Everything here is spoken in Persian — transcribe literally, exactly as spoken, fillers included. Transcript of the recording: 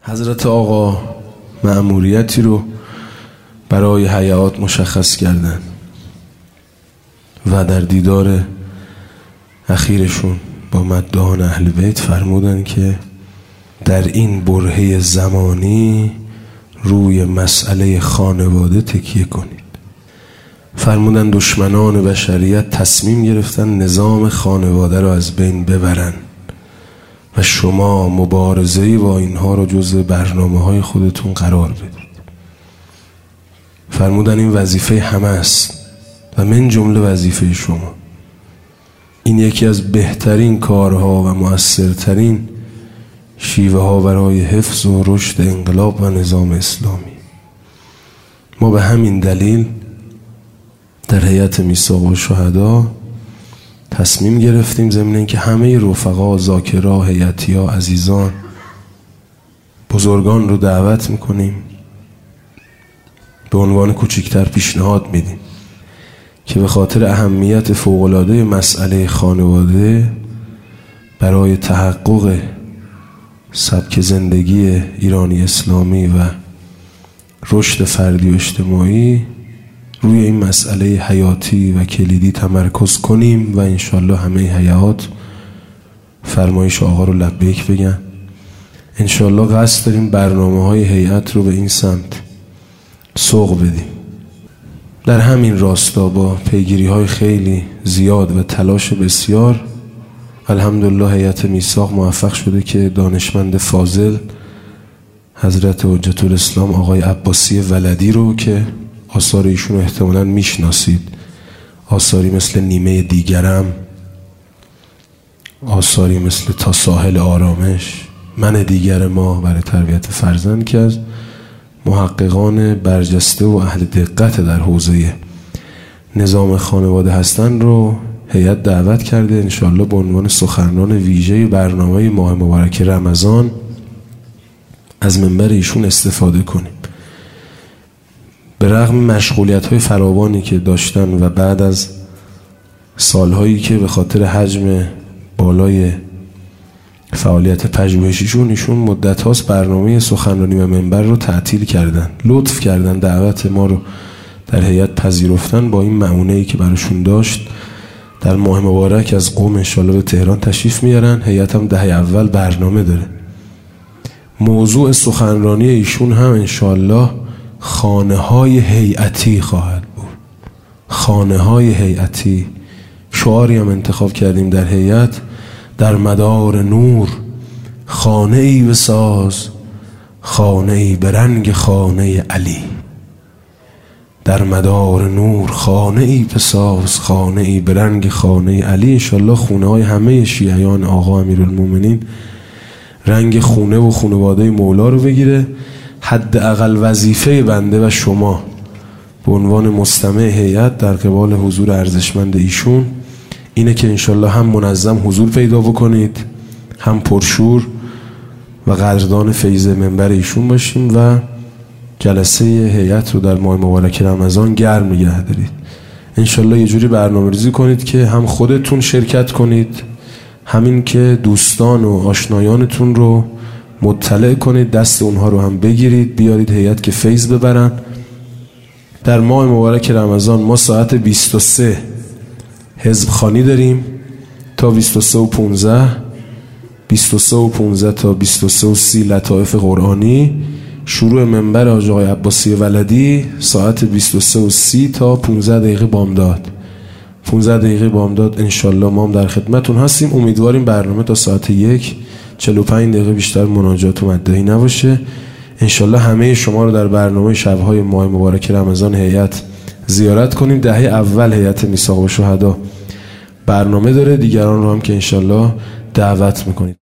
حضرت آقا مأموریتی رو برای حیات مشخص کردن و در دیدار اخیرشون با مداحان اهل بیت فرمودن که در این برهه زمانی روی مسئله خانواده تکیه کنید. فرمودن دشمنان بشریت تصمیم گرفتن نظام خانواده رو از بین ببرن و شما مبارزه‌ای با اینها رو جزء برنامه‌های خودتون قرار بدید. فرمودن این وظیفه همه است و من جمله وظیفه شما. این یکی از بهترین کارها و مؤثرترین شیوه ها برای حفظ و رشد انقلاب و نظام اسلامی. ما به همین دلیل در هیئت میثاق الشهدا تصمیم گرفتیم ضمن اینکه همه رفقا، ذاکرا، هیئتی‌ها، عزیزان، بزرگان رو دعوت میکنیم، به عنوان کوچکتر پیشنهاد میدیم که به خاطر اهمیت فوق‌العاده مسئله خانواده برای تحقق سبک زندگی ایرانی اسلامی و رشد فردی و اجتماعی روی این مسئله حیاتی و کلیدی تمرکز کنیم و انشالله همه هیئات فرمایش آقا رو لبیک بگن. انشالله قصد داریم برنامه های هیئت رو به این سمت سوق بدیم. در همین راستا با پیگیری های خیلی زیاد و تلاش بسیار الحمدلله هیئت میثاق موفق شده که دانشمند فاضل حضرت حجت الاسلام آقای عباسی ولدی رو که آثار ایشون رو احتمالاً میشناسید، آثاری مثل نیمه دیگرم، آثاری مثل تا ساحل آرامش، من دیگر ما برای تربیت فرزند، که از محققان برجسته و اهل دقت در حوزه نظام خانواده هستن رو هیئت دعوت کرده. انشالله به عنوان سخنران ویژه برنامه ماه مبارک رمضان از منبر ایشون استفاده کنیم. به رغم مشغولیت‌های فراوانی که داشتن و بعد از سالهایی که به خاطر حجم بالای فعالیت پژوهشیشون ایشون مدت هاست برنامه سخنرانی و منبر رو تعطیل کردن، لطف کردن دعوت ما رو در هیئت پذیرفتن. با این معونه‌ای که براشون داشت در ماه مبارک از قم انشالله به تهران تشریف میارن. هیئت هم دهه اول برنامه داره. موضوع سخنرانی ایشون هم انشالله خانه های هیئتی خواهد بود. خانه های هیئتی شعاری هم انتخاب کردیم در هیئت: در مدار نور خانه ای بساز، خانه ای به رنگ خانه علی. در مدار نور خانه ای بساز، خانه ای به رنگ خانه علی. انشالله خونه های همه شیعیان آقا امیرالمومنین رنگ خونه و خانواده مولا رو بگیره. حداقل وظیفه بنده و شما به عنوان مستمع هیئت در قبال حضور ارزشمند ایشون اینه که انشالله هم منظم حضور پیدا بکنید، هم پرشور و قدردان فیض منبر ایشون باشیم و جلسه هیئت رو در ماه مبارک رمضان گرم نگه دارید. انشالله یه جوری برنامه‌ریزی کنید که هم خودتون شرکت کنید، همین که دوستان و آشنایانتون رو مطلع کنید، دست اونها رو هم بگیرید بیارید هیئت که فیض ببرن. در ماه مبارک رمضان ما ساعت بیست و سه حزب خوانی داریم تا بیست و سه و پانزده، بیست و سه و پانزده تا بیست و سه و سی لطائف قرآنی. شروع منبر حاج آقای عباسی ولدی ساعت بیست و سه و سی تا پانزده دقیقه بامداد. پانزده دقیقه بامداد انشالله ما هم در خدمتون هستیم. امیدواریم برنامه تا ساعت یک چهل و پنج دقیقه بیشتر مناجات و مدعی نباشه. انشالله همه شما رو در برنامه شب‌های ماه مبارک رمضان هیئت زیارت کنیم. دهه اول هیئت میثاق الشهدا برنامه داره، دیگران رو هم که انشالله دعوت میکنید.